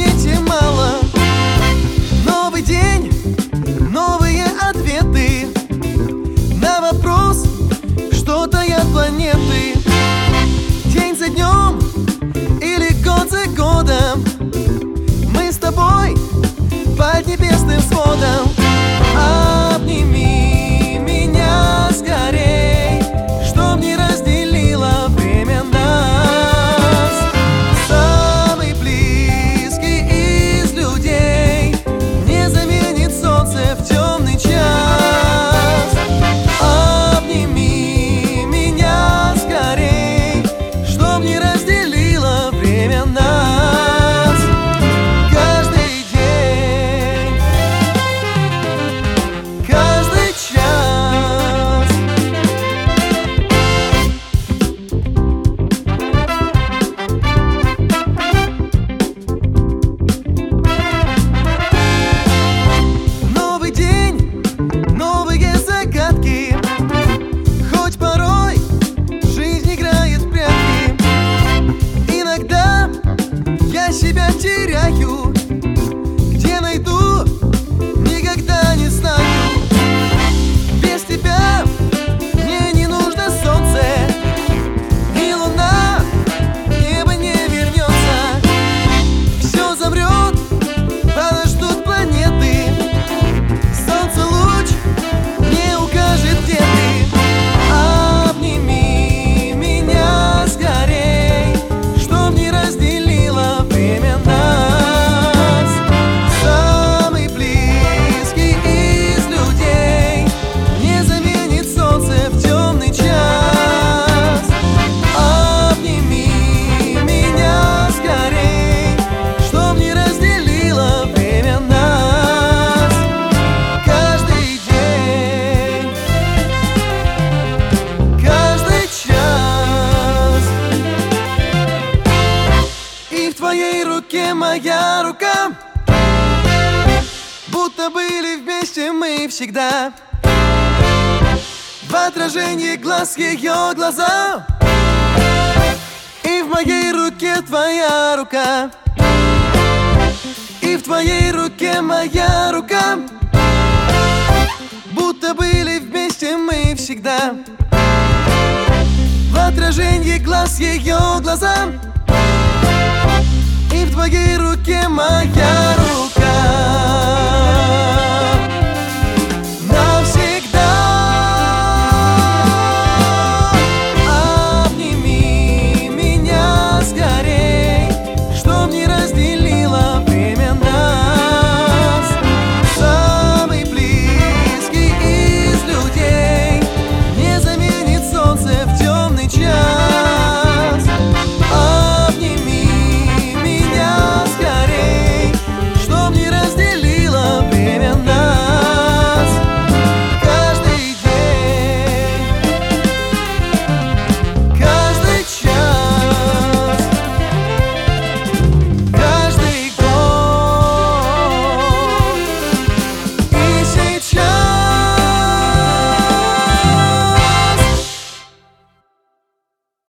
планете мало. Новый день, новые ответы на вопрос, что таят планеты. День за днем или год за годом мы с тобой под небесным сводом. Обними меня скорей, чтоб не разделило время нас. Самый близкий из людей не заменит солнце в темный час. Обними меня скорей, чтоб не разделило время нас. Каждый день, каждый час. Новый день, новые загадки. Хоть порой жизнь играет в прятки. Иногда я себя теряю. Где найду, никогда не знаю. Без тебя мне не нужно солнце и луна, небо не вернется. Все замрет, подождут планеты. Солнце луч не укажет, где ты. Обними меня скорей, чтоб не разделило время нас. Самый близкий из людей не заменит солнце в темный час. Обними меня скорей, чтоб не разделило время нас. Каждый день, каждый час. И в твоей руке моя рука, будто были вместе мы всегда. В отражении глаз ее глаза, и в моей руке твоя рука, и в твоей руке моя рука, будто были вместе мы всегда. В отражении глаз ее глаза, и в твоей руке моя рука.